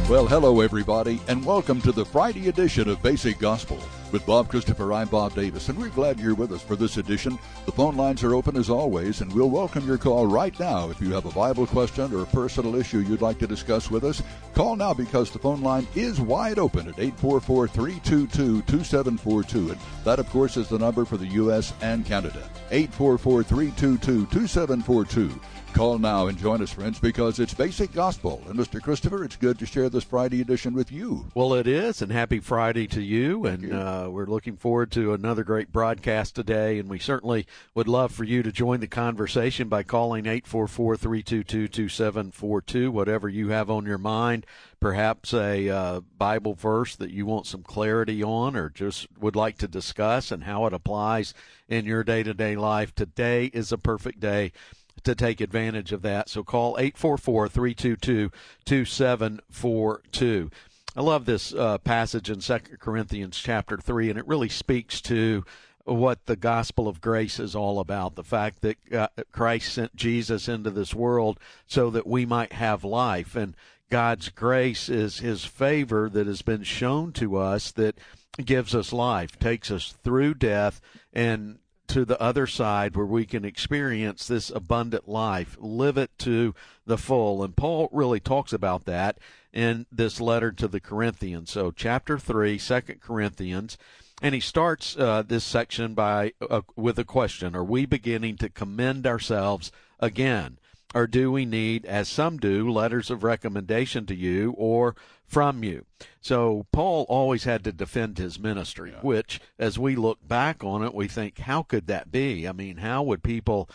Well, hello, everybody, and welcome to the Friday edition of Basic Gospel. With Bob Christopher, I'm Bob Davis, and we're glad you're with us for this edition. The phone lines are open as always, and we'll welcome your call right now. If you have a Bible question or a personal issue you'd like to discuss with us, call now because the phone line is wide open at 844-322-2742. And that, of course, is the number for the U.S. and Canada, 844-322-2742. Call now and join us, friends, because it's Basic Gospel. And Mr. Christopher, it's good to share this Friday edition with you. Well, it is, and happy Friday to you. And we're looking forward to another great broadcast today. And we certainly would love for you to join the conversation by calling 844-322-2742, whatever you have on your mind. Perhaps a Bible verse that you want some clarity on or just would like to discuss and how it applies in your day-to-day life. Today is a perfect day to take advantage of that. So call 844-322-2742. I love this passage in 2 Corinthians chapter 3, and it really speaks to what the gospel of grace is all about, the fact that Christ sent Jesus into this world so that we might have life. And God's grace is his favor that has been shown to us that gives us life, takes us through death and to the other side where we can experience this abundant life, live it to the full. And Paul really talks about that in this letter to the Corinthians. So chapter 3, 2 Corinthians, and he starts this section by with a question. Are we beginning to commend ourselves again? Or do we need, as some do, letters of recommendation to you or from you? So Paul always had to defend his ministry, which, as we look back on it, we think, how could that be? I mean, how would people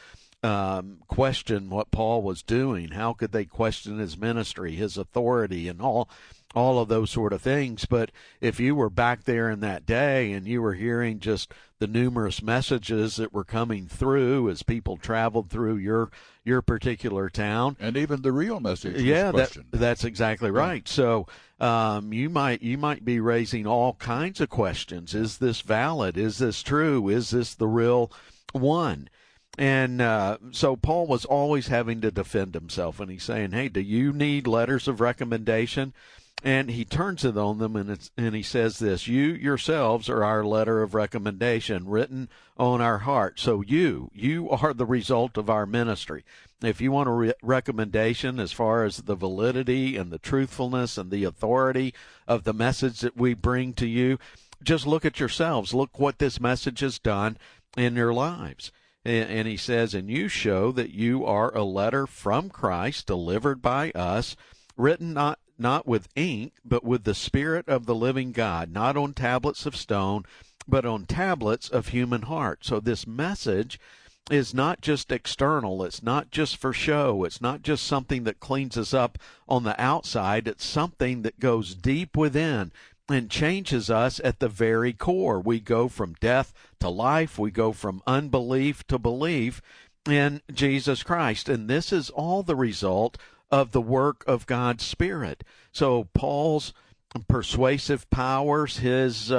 question what Paul was doing? How could they question his ministry, his authority, and all of those sort of things? But if you were back there in that day and you were hearing just the numerous messages that were coming through as people traveled through your particular town, and even the real message was questioned. That's exactly right. So you might be raising all kinds of questions. Is this valid? Is this true? Is this the real one? And so Paul was always having to defend himself, and he's saying, hey, do you need letters of recommendation? And he turns it on them, and he says this: you yourselves are our letter of recommendation written on our heart. So you are the result of our ministry. If you want a recommendation as far as the validity and the truthfulness and the authority of the message that we bring to you, just look at yourselves. Look what this message has done in your lives. And he says, and you show that you are a letter from Christ delivered by us, written not with ink, but with the Spirit of the living God, not on tablets of stone, but on tablets of human heart. So this message is not just external. It's not just for show. It's not just something that cleans us up on the outside. It's something that goes deep within and changes us at the very core. We go from death to life. We go from unbelief to belief in Jesus Christ. And this is all the result of the work of God's Spirit. So Paul's persuasive powers, his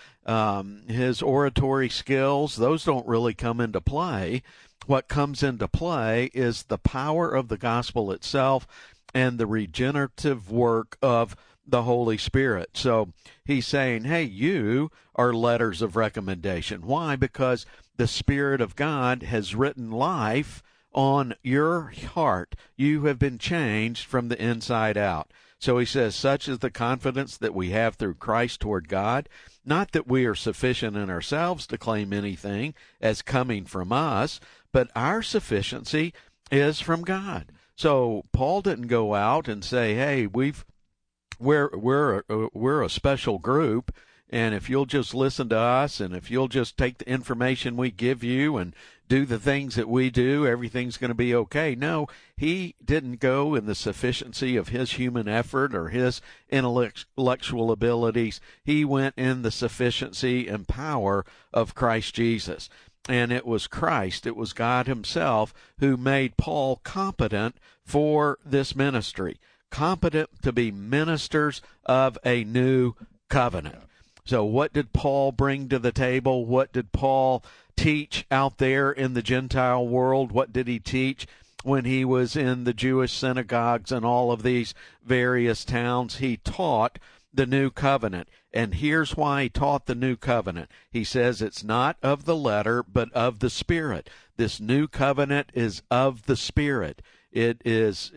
oratory skills, those don't really come into play. What comes into play is the power of the gospel itself and the regenerative work of the Holy Spirit. So he's saying, hey, you are letters of recommendation. Why? Because the Spirit of God has written life on your heart. You have been changed from the inside out. So he says, such is the confidence that we have through Christ toward God, not that we are sufficient in ourselves to claim anything as coming from us, but our sufficiency is from God. So Paul didn't go out and say, hey, we're a special group, and if you'll just listen to us, and if you'll just take the information we give you and do the things that we do, everything's going to be okay. No, he didn't go in the sufficiency of his human effort or his intellectual abilities. He went in the sufficiency and power of Christ Jesus. And it was Christ, it was God himself who made Paul competent for this ministry, competent to be ministers of a new covenant. So what did Paul bring to the table? What did Paul teach out there in the Gentile world? What did he teach? when he was in the Jewish synagogues and all of these various towns. He taught the new covenant. And here's why he taught the new covenant. He says it's not of the letter, but of the Spirit. This new covenant is of the Spirit. It is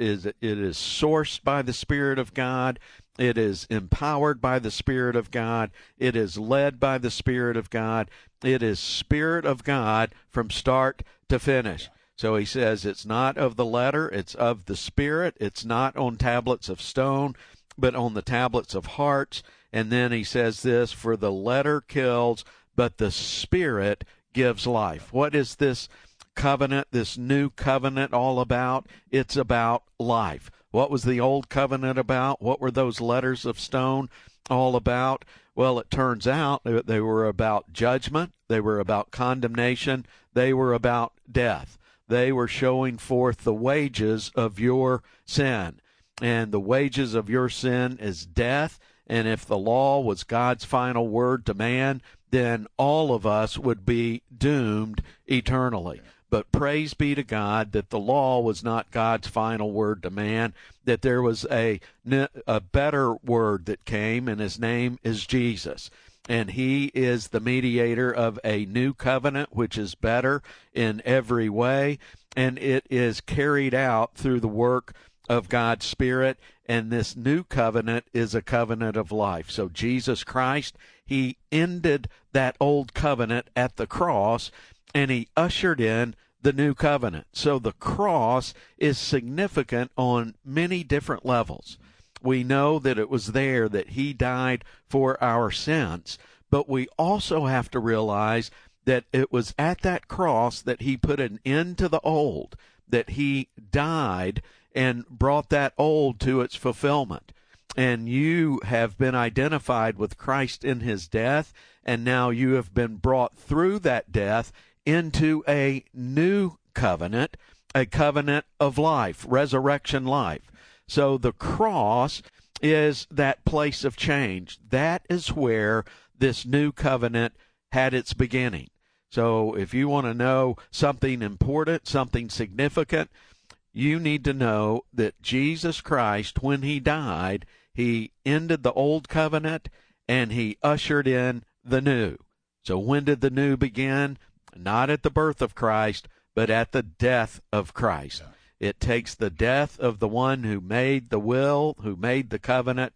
sourced by the Spirit of God. It is empowered by the Spirit of God. It is led by the Spirit of God. It is Spirit of God from start to finish. So he says it's not of the letter, it's of the Spirit. It's not on tablets of stone, but on the tablets of hearts. And then he says this, for the letter kills, but the Spirit gives life. What is this covenant, this new covenant all about? It's about life. What was the old covenant about? What were those letters of stone all about? Well, it turns out they were about judgment. They were about condemnation. They were about death. They were showing forth the wages of your sin. And the wages of your sin is death. And if the law was God's final word to man, then all of us would be doomed eternally. But praise be to God that the law was not God's final word to man, that there was a better word that came, and his name is Jesus. And he is the mediator of a new covenant, which is better in every way, and it is carried out through the work of God's Spirit. And this new covenant is a covenant of life. So Jesus Christ, he ended that old covenant at the cross, and he ushered in the new covenant. So the cross is significant on many different levels. We know that it was there that he died for our sins, but we also have to realize that it was at that cross that he put an end to the old, that he died and brought that old to its fulfillment. And you have been identified with Christ in his death, and now you have been brought through that death into a new covenant, a covenant of life, resurrection life. So the cross is that place of change. That is where this new covenant had its beginning. So if you want to know something important, something significant, you need to know that Jesus Christ, when he died, he ended the old covenant and he ushered in the new. So when did the new begin? Not at the birth of Christ, but at the death of Christ. Yeah. It takes the death of the one who made the will, who made the covenant.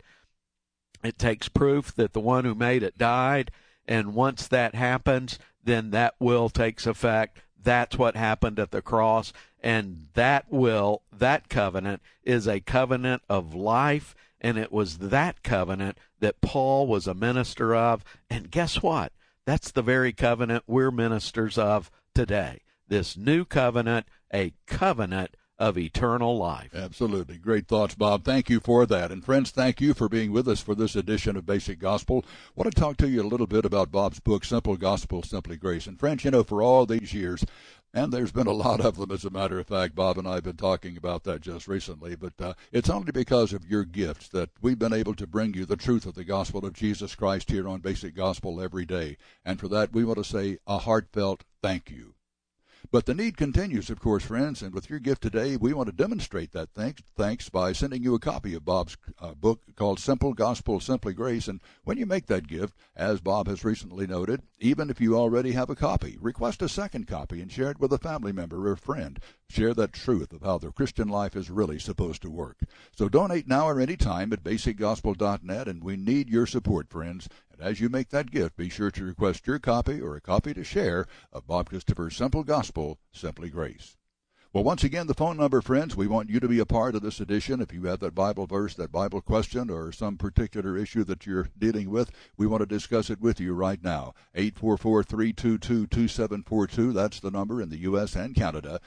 It takes proof that the one who made it died, and once that happens, then that will takes effect. That's what happened at the cross, and that will, that covenant, is a covenant of life, and it was that covenant that Paul was a minister of. And guess what? That's the very covenant we're ministers of today. This new covenant, a covenant of eternal life. Absolutely. Great thoughts, Bob. Thank you for that. And friends, thank you for being with us for this edition of Basic Gospel. I want to talk to you a little bit about Bob's book, Simple Gospel, Simply Grace. And friends, you know, for all these years, and there's been a lot of them, as a matter of fact, Bob and I have been talking about that just recently, but it's only because of your gifts that we've been able to bring you the truth of the gospel of Jesus Christ here on Basic Gospel every day. And for that, we want to say a heartfelt thank you. But the need continues, of course, friends, and with your gift today, we want to demonstrate that thanks by sending you a copy of Bob's book called Simple Gospel, Simply Grace. And when you make that gift, as Bob has recently noted, even if you already have a copy, request a second copy and share it with a family member or friend. Share that truth of how the Christian life is really supposed to work. So donate now or any time at basicgospel.net, and we need your support, friends. And as you make that gift, be sure to request your copy or a copy to share of Bob Christopher's Simple Gospel, Simply Grace. Well, once again, the phone number, friends, we want you to be a part of this edition. If you have that Bible verse, that Bible question, or some particular issue that you're dealing with, we want to discuss it with you right now. 844-322-2742. That's the number in the U.S. and Canada.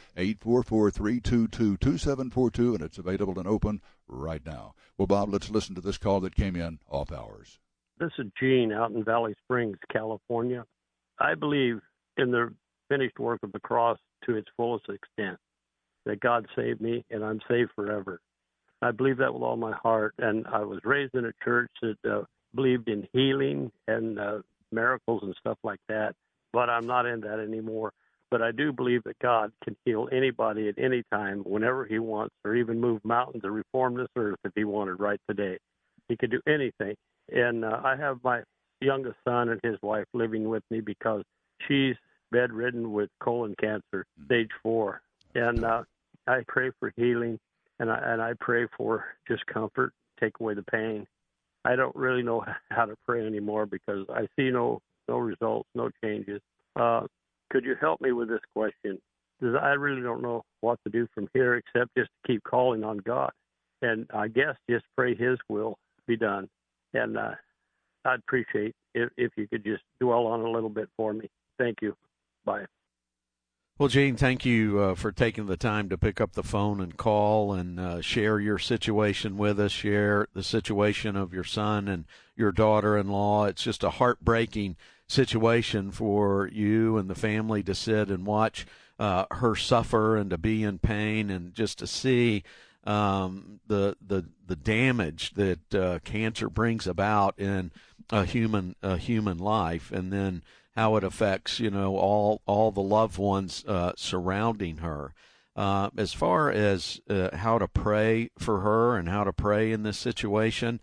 844-322-2742, and it's available and open right now. Well, Bob, let's listen to this call that came in off hours. This is Gene out in Valley Springs, California. I believe in the finished work of the cross to its fullest extent, that God saved me and I'm saved forever. I believe that with all my heart. And I was raised in a church that believed in healing and miracles and stuff like that, but I'm not in that anymore. But I do believe that God can heal anybody at any time, whenever he wants, or even move mountains or reform this earth if he wanted right today. He could do anything. And I have my youngest son and his wife living with me because she's bedridden with colon cancer, stage 4. And I pray for healing, and I pray for just comfort, take away the pain. I don't really know how to pray anymore because I see no results, no changes. Could you help me with this question? Because I really don't know what to do from here except just to keep calling on God. And I guess just pray his will be done. And I'd appreciate if you could just dwell on it a little bit for me. Thank you. Bye. Well, Gene, thank you for taking the time to pick up the phone and call and share your situation with us, share the situation of your son and your daughter-in-law. It's just a heartbreaking situation for you and the family to sit and watch her suffer and to be in pain and just to see the damage that cancer brings about in a human life, and then how it affects all the loved ones surrounding her. As far as how to pray for her and how to pray in this situation,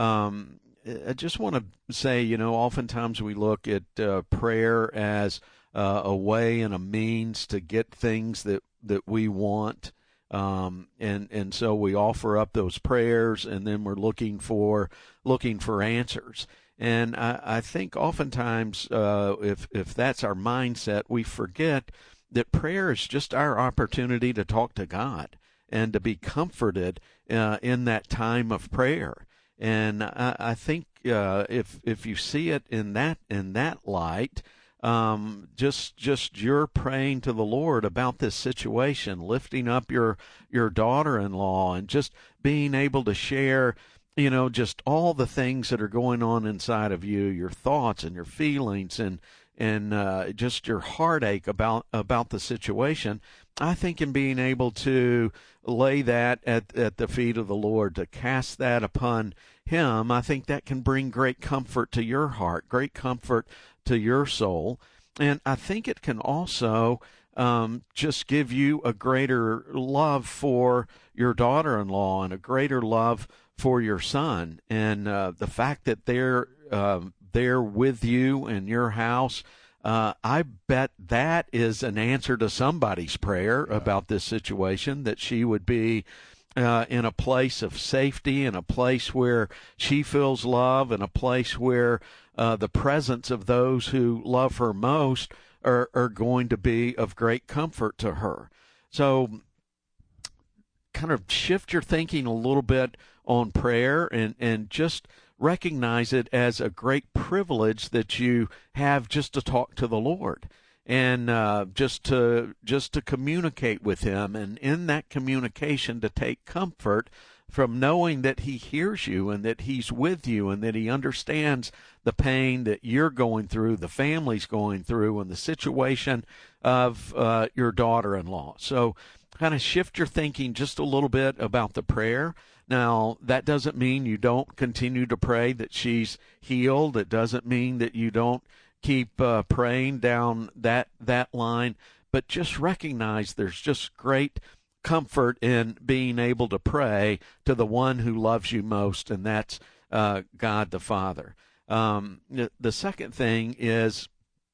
I just want to say, oftentimes we look at prayer as a way and a means to get things that we want. And so we offer up those prayers, and then we're looking for answers. And I think oftentimes, if that's our mindset, we forget that prayer is just our opportunity to talk to God and to be comforted in that time of prayer. And I think if you see it in that light, just you're praying to the Lord about this situation, lifting up your daughter-in-law, and just being able to share, just all the things that are going on inside of you, your thoughts and your feelings, and just your heartache about the situation. I think in being able to lay that at the feet of the Lord, to cast that upon him, I think that can bring great comfort to your heart, great comfort to your soul. And I think it can also just give you a greater love for your daughter-in-law and a greater love for your son. And the fact that they're there with you in your house, I bet that is an answer to somebody's prayer about this situation, that she would be in a place of safety, in a place where she feels love, in a place where the presence of those who love her most are going to be of great comfort to her. So kind of shift your thinking a little bit on prayer, and just recognize it as a great privilege that you have just to talk to the Lord, and just to communicate with him, and in that communication to take comfort from knowing that he hears you and that he's with you and that he understands the pain that you're going through, the family's going through, and the situation of your daughter-in-law. So kind of shift your thinking just a little bit about the prayer. Now, that doesn't mean you don't continue to pray that she's healed. It doesn't mean that you don't keep praying down that line, but just recognize there's just great comfort in being able to pray to the one who loves you most, and that's God the Father. The second thing is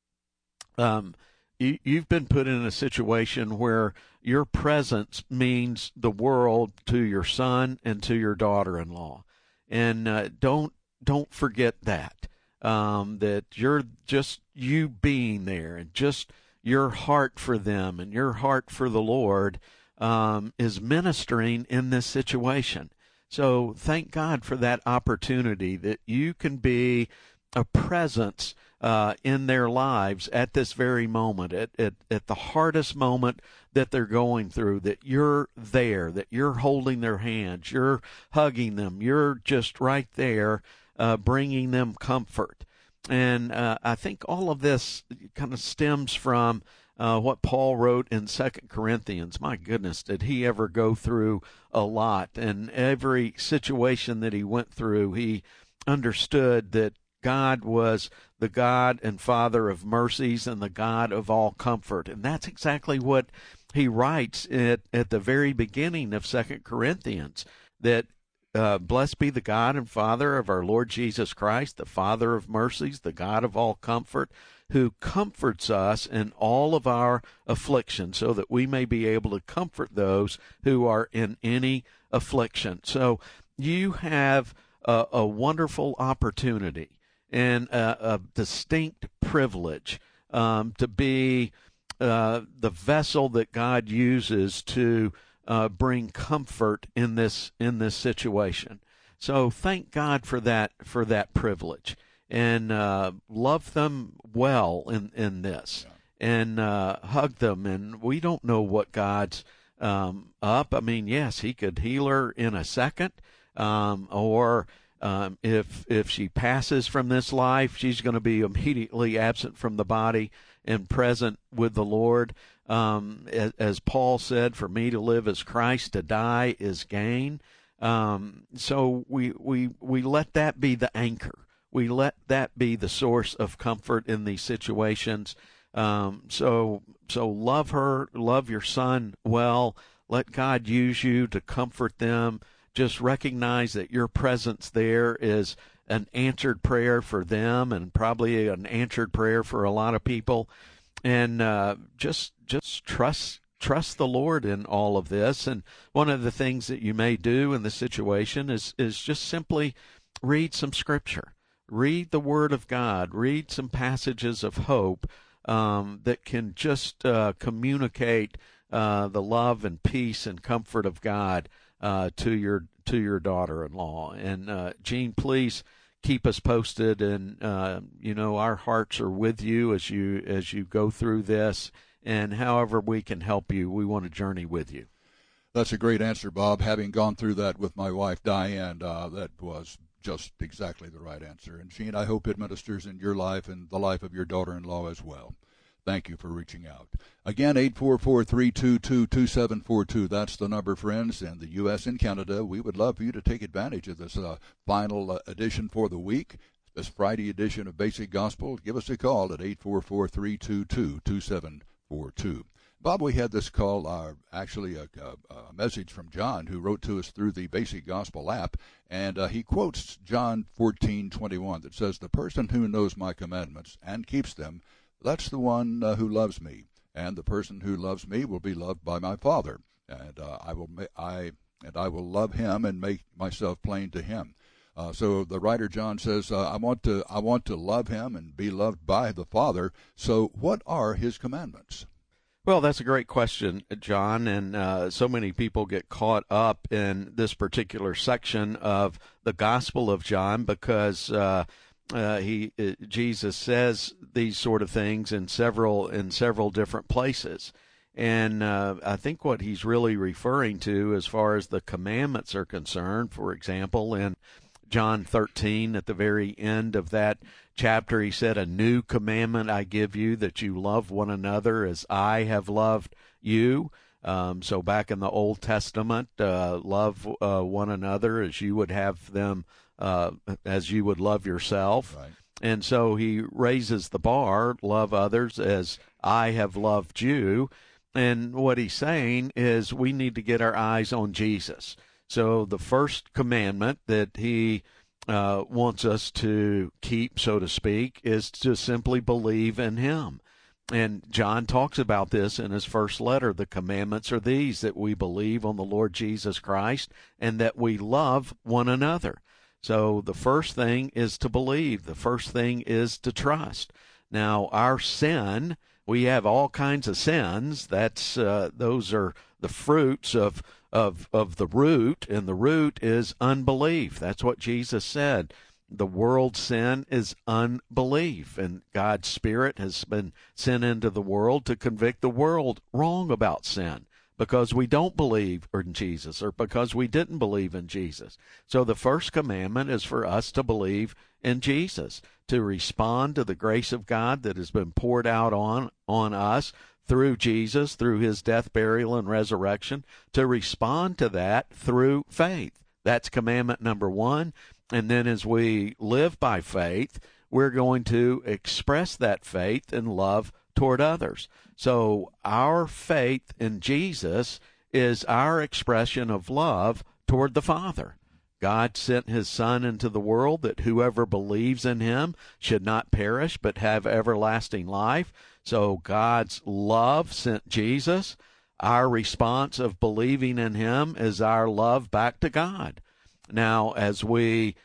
you've been put in a situation where your presence means the world to your son and to your daughter-in-law, and don't forget that. That you're just you being there, and just your heart for them and your heart for the Lord is ministering in this situation. So thank God for that opportunity that you can be a presence in their lives at this very moment, at the hardest moment that they're going through, that you're there, that you're holding their hands, you're hugging them, you're just right there bringing them comfort. And I think all of this kind of stems from what Paul wrote in 2 Corinthians. My goodness, did he ever go through a lot? And every situation that he went through, he understood that God was the God and Father of mercies and the God of all comfort. And that's exactly what he writes at the very beginning of 2 Corinthians, that blessed be the God and Father of our Lord Jesus Christ, the Father of mercies, the God of all comfort, who comforts us in all of our affliction, so that we may be able to comfort those who are in any affliction. So you have a wonderful opportunity and a distinct privilege to be the vessel that God uses to bring comfort in this situation. So thank God for that privilege, and love them well in this, and hug them. And we don't know what God's up. I mean, yes, he could heal her in a second, or if she passes from this life, she's going to be immediately absent from the body and present with the Lord. As Paul said, for me to live is Christ, to die is gain. So we let that be the anchor. We let that be the source of comfort in these situations. So love her, love your son well. Let God use you to comfort them. Just recognize that your presence there is an answered prayer for them, and probably an answered prayer for a lot of people. And just trust the Lord in all of this. And one of the things that you may do in the situation is just simply read some scripture. Read the Word of God. Read some passages of hope that can just communicate the love and peace and comfort of God to your daughter-in-law. And Jean, please keep us posted. And our hearts are with you as you go through this. And however we can help you, we want to journey with you. That's a great answer, Bob. Having gone through that with my wife, Diane, that was just exactly the right answer. And Jean, I hope it ministers in your life and the life of your daughter-in-law as well. Thank you for reaching out. Again, 844-322-2742. That's the number, friends. In the U.S. and Canada, we would love for you to take advantage of this final edition for the week, this Friday edition of Basic Gospel. Give us a call at 844-322-2742. Bob, we had this call, actually a message from John, who wrote to us through the Basic Gospel app, and he quotes John 14:21 that says, "The person who knows my commandments and keeps them, that's the one who loves me, and the person who loves me will be loved by my Father, and I will love him and make myself plain to him." So the writer John says, I want to love him and be loved by the Father. So what are his commandments? Well, that's a great question, John, and so many people get caught up in this particular section of the Gospel of John because Jesus says these sort of things in several different places. And I think what he's really referring to as far as the commandments are concerned, for example, in John 13, at the very end of that chapter, he said, "A new commandment I give you, that you love one another as I have loved you." So back in the Old Testament, love one another as you would have them, as you would love yourself. Right. And so he raises the bar, love others as I have loved you. And what he's saying is we need to get our eyes on Jesus. So the first commandment that he wants us to keep, so to speak, is to simply believe in him. And John talks about this in his first letter. The commandments are these, that we believe on the Lord Jesus Christ and that we love one another. So the first thing is to believe. The first thing is to trust. Now, our sin, we have all kinds of sins. That's those are the fruits of the root, and the root is unbelief. That's what Jesus said. The world's sin is unbelief, and God's Spirit has been sent into the world to convict the world wrong about sin because we don't believe in Jesus or because we didn't believe in Jesus. So the first commandment is for us to believe in Jesus, to respond to the grace of God that has been poured out on us through Jesus, through his death, burial, and resurrection, to respond to that through faith. That's commandment number one. And then as we live by faith, we're going to express that faith and love toward others. So our faith in Jesus is our expression of love toward the Father. God sent his Son into the world that whoever believes in him should not perish but have everlasting life. So God's love sent Jesus. Our response of believing in him is our love back to God. Now, as we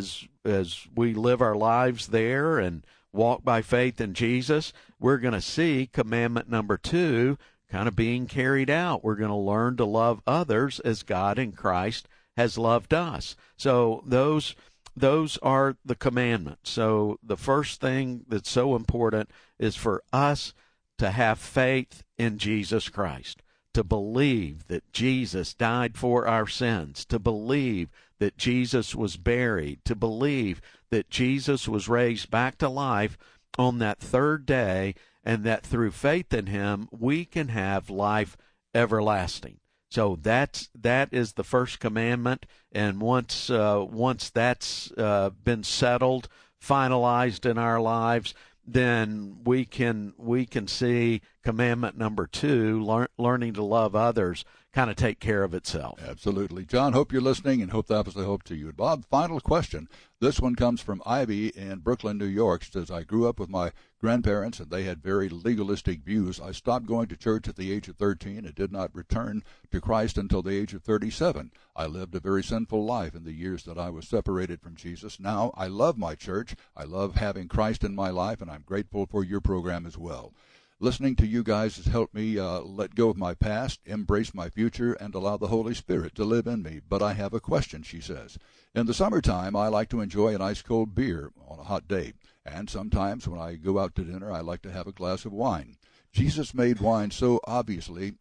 live our lives there and walk by faith in Jesus, we're going to see commandment number 2 kind of being carried out. We're going to learn to love others as God in Christ has loved us. So those are the commandments. So the first thing that's so important is for us to have faith in Jesus Christ, to believe that Jesus died for our sins, to believe that Jesus was buried, to believe that Jesus was raised back to life on that third day, and that through faith in him we can have life everlasting. So that is the first commandment, and once that's been settled, finalized in our lives, then we can see commandment number 2, learning to love others, kind of take care of itself. Absolutely. John, hope you're listening, and hope that was a hope to you. Bob, final question. This one comes from Ivy in Brooklyn, New York. She says, I grew up with my grandparents, and they had very legalistic views. I stopped going to church at the age of 13 and did not return to Christ until the age of 37. I lived a very sinful life in the years that I was separated from Jesus. Now I love my church. I love having Christ in my life, and I'm grateful for your program as well. Listening to you guys has helped me let go of my past, embrace my future, and allow the Holy Spirit to live in me. But I have a question, she says. In the summertime, I like to enjoy an ice-cold beer on a hot day. And sometimes when I go out to dinner, I like to have a glass of wine. Jesus made wine so obviously,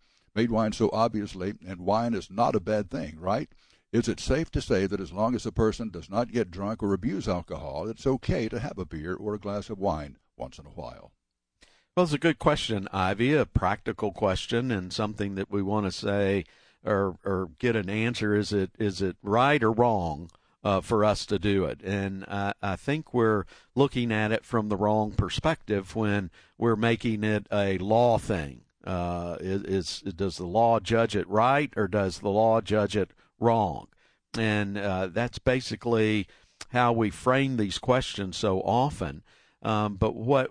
and wine is not a bad thing, right? Is it safe to say that as long as a person does not get drunk or abuse alcohol, it's okay to have a beer or a glass of wine once in a while? Well, it's a good question, Ivy, a practical question, and something that we want to say or get an answer. Is it right or wrong for us to do it? And I think we're looking at it from the wrong perspective when we're making it a law thing. Does the law judge it right, or does the law judge it wrong? And that's basically how we frame these questions so often. But what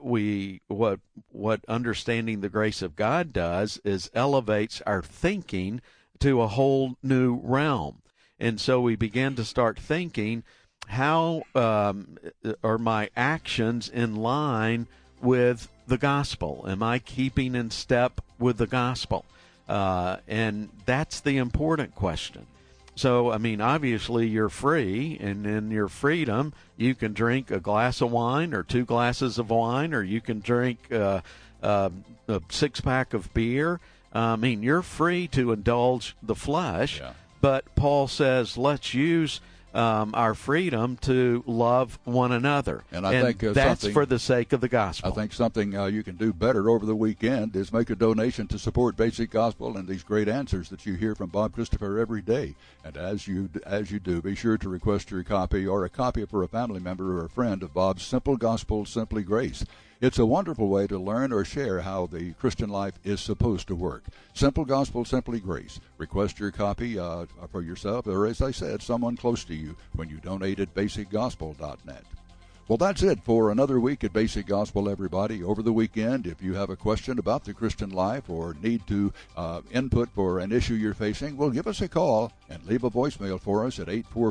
understanding the grace of God does is elevates our thinking to a whole new realm. And so we begin to start thinking, how are my actions in line with the gospel? Am I keeping in step with the gospel? And that's the important question. So, I mean, obviously you're free, and in your freedom, you can drink a glass of wine or 2 glasses of wine, or you can drink a 6-pack of beer. I mean, you're free to indulge the flesh, yeah. But Paul says, let's use our freedom to love one another. And I think that's for the sake of the gospel. I think something you can do better over the weekend is make a donation to support Basic Gospel and these great answers that you hear from Bob Christopher every day. And as you do, be sure to request your copy or a copy for a family member or a friend of Bob's Simple Gospel, Simply Grace. It's a wonderful way to learn or share how the Christian life is supposed to work. Simple Gospel, Simply Grace. Request your copy for yourself, or as I said, someone close to you when you donate at basicgospel.net. Well, that's it for another week at Basic Gospel, everybody. Over the weekend, if you have a question about the Christian life or need to input for an issue you're facing, well, give us a call and leave a voicemail for us at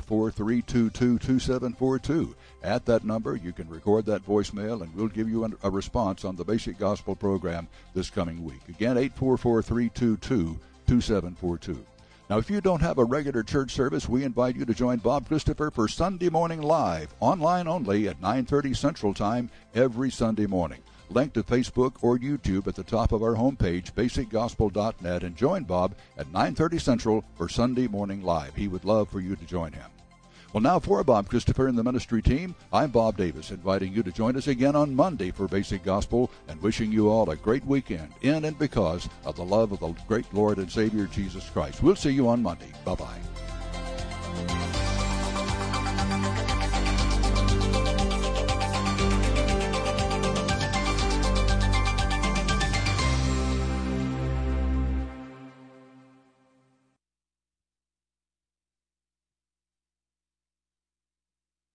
844-322-2742. At that number, you can record that voicemail, and we'll give you a response on the Basic Gospel program this coming week. Again, 844-322-2742. Now, if you don't have a regular church service, we invite you to join Bob Christopher for Sunday Morning Live, online only at 9:30 Central Time every Sunday morning. Link to Facebook or YouTube at the top of our homepage, basicgospel.net, and join Bob at 9:30 Central for Sunday Morning Live. He would love for you to join him. Well, now for Bob Christopher and the ministry team, I'm Bob Davis, inviting you to join us again on Monday for Basic Gospel, and wishing you all a great weekend in and because of the love of the great Lord and Savior Jesus Christ. We'll see you on Monday. Bye-bye.